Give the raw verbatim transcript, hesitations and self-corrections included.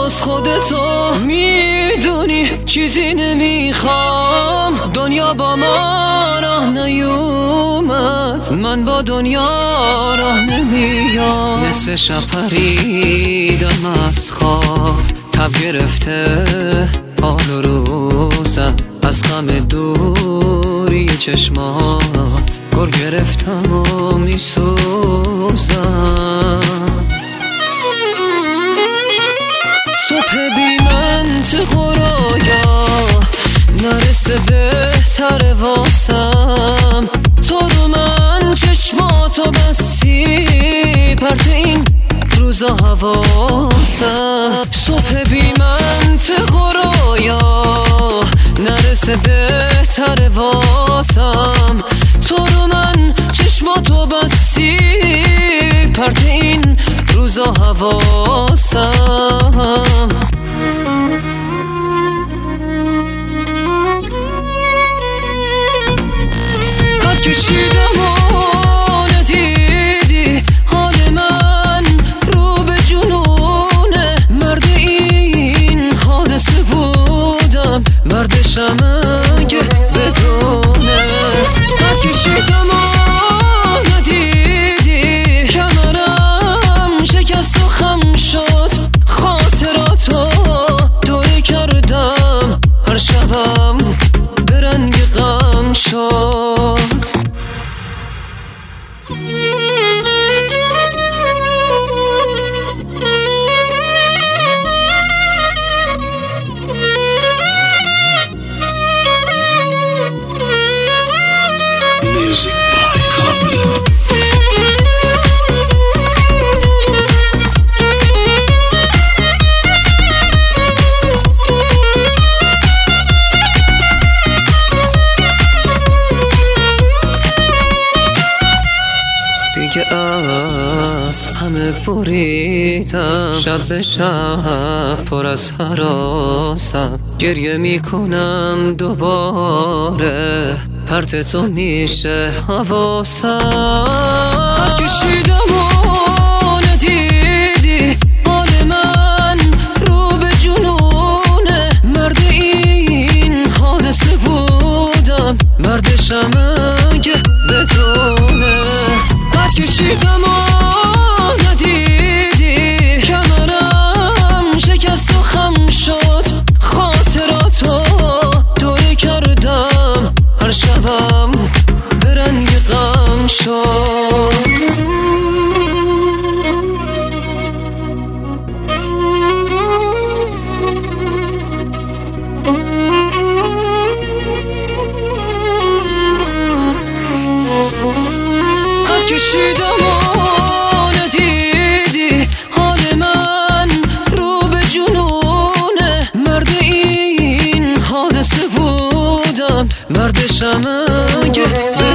باز خودتو میدونی چیزی نمیخوام. دنیا با ما راه نیومد، من با دنیا راه نمیام. نصف شب پریدم از خواب، تب گرفته حال و روزم. از غم دوری چشمات گر گرفتم و میسوزم. صبح بی منطق و رویا نرسه بهتر واسم. تو رو من چشماتو بستی، پرت این روزا حواسم. صبح بی منطق و رویا نرسه بهتر واسم. تو رو من چشماتو بستی، پرت این روزا حواسم. قد کشیدم و ندیدی حال من رو به جنونه. مرد این حادثه بودم، مردشم اگه بدونه. قد کشیدم و ندیدی کمرم شکست و خم شد. خاطراتو دوره کردم، هر شبم به رنگ غم شد. Music by Copy. دیگه از همه بریدم، شب به شب پر از هراسم. گریه میکنم دوباره، پرت تو میشه حواسم. قد کشیدم و ندیدی حال من رو به جنونه. مرد این حادثه بودم، مردشم اگه بدونه. قد کشیدم و ندیدی کمرم شکست و خم شد. خاطراتو دوره کردم، هر شبم به رنگ غم شد. قد کشیدم و ندیدی حال من رو به جنونه. مرد این حادثه بودم، مردشم اگه